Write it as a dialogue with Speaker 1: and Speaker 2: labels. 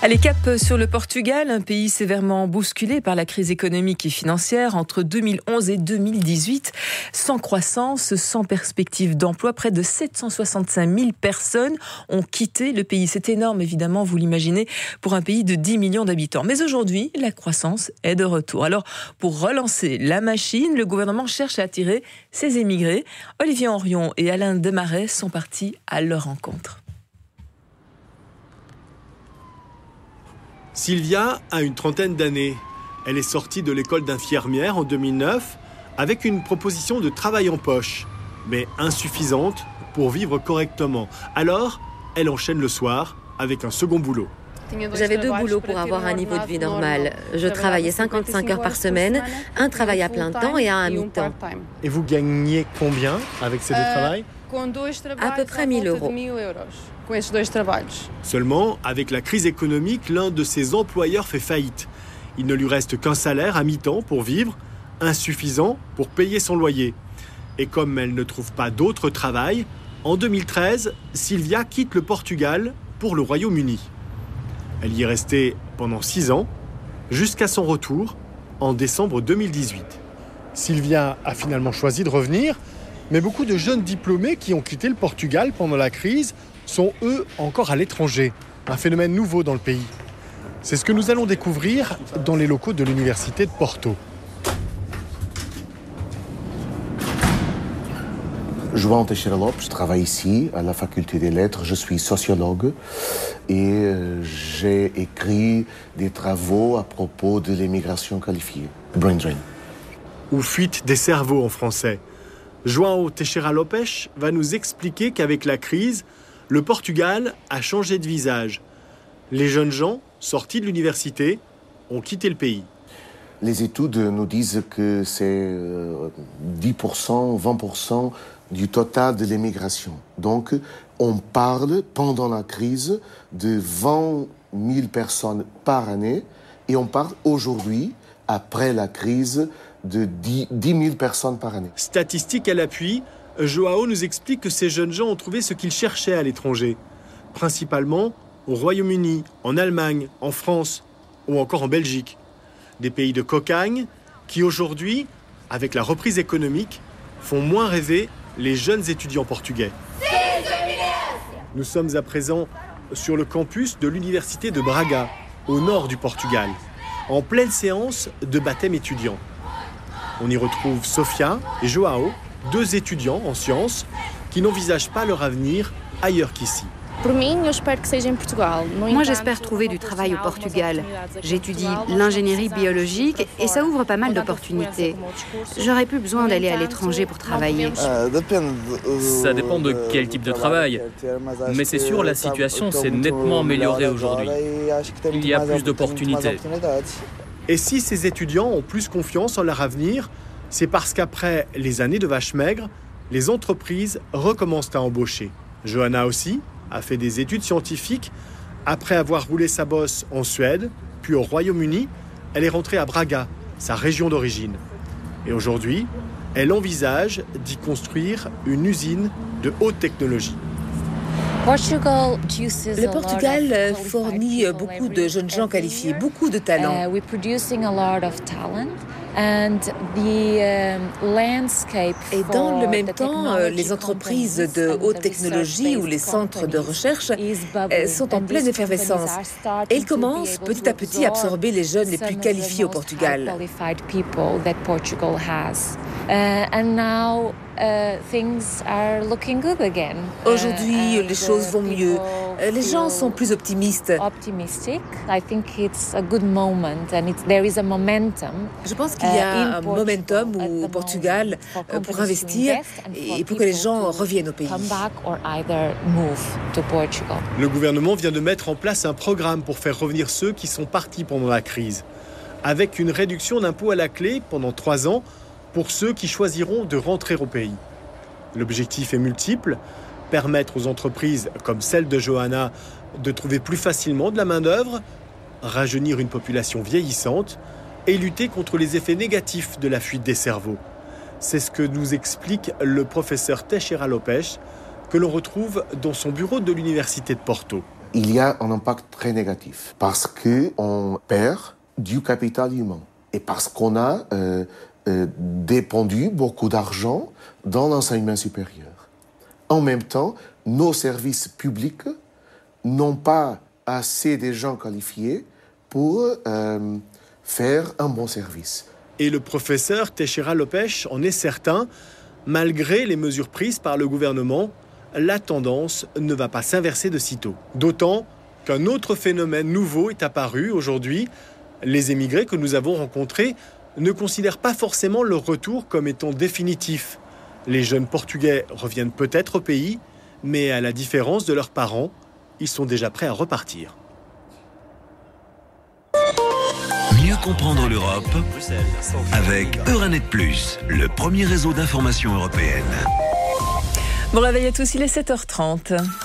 Speaker 1: Allez, cap sur le Portugal, un pays sévèrement bousculé par la crise économique et financière entre 2011 et 2018. Sans croissance, sans perspective d'emploi, près de 765 000 personnes ont quitté le pays. C'est énorme, évidemment, vous l'imaginez, pour un pays de 10 millions d'habitants. Mais aujourd'hui, la croissance est de retour. Alors, pour relancer la machine, le gouvernement cherche à attirer ses émigrés. Olivier Henrion et Alain Desmarais sont partis à leur rencontre.
Speaker 2: Sylvia a une trentaine d'années. Elle est sortie de l'école d'infirmière en 2009 avec une proposition de travail en poche, mais insuffisante pour vivre correctement. Alors, elle enchaîne le soir avec un second boulot.
Speaker 3: J'avais 2 boulots pour avoir un niveau de vie normal. Je travaillais 55 heures par semaine, un travail à plein temps et un à mi-temps.
Speaker 2: Et vous gagnez combien avec ces deux travails ?
Speaker 3: À peu près 1 000 €.
Speaker 2: Seulement, avec la crise économique, l'un de ses employeurs fait faillite. Il ne lui reste qu'un salaire à mi-temps pour vivre, insuffisant pour payer son loyer. Et comme elle ne trouve pas d'autre travail, en 2013, Sylvia quitte le Portugal pour le Royaume-Uni. Elle y est restée pendant 6 ans, jusqu'à son retour en décembre 2018. Sylvia a finalement choisi de revenir, mais beaucoup de jeunes diplômés qui ont quitté le Portugal pendant la crise sont eux encore à l'étranger, un phénomène nouveau dans le pays. C'est ce que nous allons découvrir dans les locaux de l'université de Porto.
Speaker 4: João Teixeira Lopes, je travaille ici à la faculté des lettres, je suis sociologue et j'ai écrit des travaux à propos de l'immigration qualifiée, brain drain.
Speaker 2: Ou fuite des cerveaux en français. João Teixeira Lopes va nous expliquer qu'avec la crise, le Portugal a changé de visage. Les jeunes gens, sortis de l'université, ont quitté le pays.
Speaker 4: Les études nous disent que c'est 10%, 20% du total de l'immigration. Donc, on parle, pendant la crise, de 20 000 personnes par année et on parle aujourd'hui, après la crise, de 10 000 personnes par année.
Speaker 2: Statistique à l'appui, João nous explique que ces jeunes gens ont trouvé ce qu'ils cherchaient à l'étranger, principalement au Royaume-Uni, en Allemagne, en France ou encore en Belgique. Des pays de cocagne qui aujourd'hui, avec la reprise économique, font moins rêver les jeunes étudiants portugais. Nous sommes à présent sur le campus de l'université de Braga, au nord du Portugal, en pleine séance de baptême étudiant. On y retrouve Sofia et João, 2 étudiants en sciences qui n'envisagent pas leur avenir ailleurs qu'ici.
Speaker 5: Moi, j'espère trouver du travail au Portugal. J'étudie l'ingénierie biologique et ça ouvre pas mal d'opportunités. J'aurais plus besoin d'aller à l'étranger pour travailler.
Speaker 6: Ça dépend de quel type de travail. Mais c'est sûr, la situation s'est nettement améliorée aujourd'hui. Il y a plus d'opportunités.
Speaker 2: Et si ces étudiants ont plus confiance en leur avenir, c'est parce qu'après les années de vache maigre, les entreprises recommencent à embaucher. Johanna aussi a fait des études scientifiques. Après avoir roulé sa bosse en Suède, puis au Royaume-Uni, elle est rentrée à Braga, sa région d'origine. Et aujourd'hui, elle envisage d'y construire une usine de haute technologie.
Speaker 7: Le Portugal fournit beaucoup de jeunes gens qualifiés, beaucoup de talents. Et dans le même temps, les entreprises de haute technologie ou les centres de recherche sont en pleine effervescence. Et ils commencent petit à petit à absorber les jeunes les plus qualifiés au Portugal. Aujourd'hui, les choses vont mieux. Les gens sont plus optimistes. Je pense qu'il y a un momentum au Portugal pour investir et pour que les gens reviennent au pays.
Speaker 2: Le gouvernement vient de mettre en place un programme pour faire revenir ceux qui sont partis pendant la crise, avec une réduction d'impôts à la clé pendant 3 ans pour ceux qui choisiront de rentrer au pays. L'objectif est multiple, permettre aux entreprises comme celle de Johanna de trouver plus facilement de la main-d'œuvre, rajeunir une population vieillissante et lutter contre les effets négatifs de la fuite des cerveaux. C'est ce que nous explique le professeur Teixeira Lopes, que l'on retrouve dans son bureau de l'université de Porto.
Speaker 4: il y a un impact très négatif parce qu'on perd du capital humain et parce qu'on a dépendu beaucoup d'argent dans l'enseignement supérieur. En même temps, nos services publics n'ont pas assez de gens qualifiés pour faire un bon service.
Speaker 2: Et le professeur Teixeira Lopes en est certain, malgré les mesures prises par le gouvernement, la tendance ne va pas s'inverser de sitôt. D'autant qu'un autre phénomène nouveau est apparu aujourd'hui. Les émigrés que nous avons rencontrés ne considèrent pas forcément leur retour comme étant définitif. Les jeunes Portugais reviennent peut-être au pays, mais à la différence de leurs parents, ils sont déjà prêts à repartir.
Speaker 8: Mieux comprendre l'Europe avec Euranet Plus, le premier réseau d'information européenne.
Speaker 1: Bon réveil à tous, il est 7h30.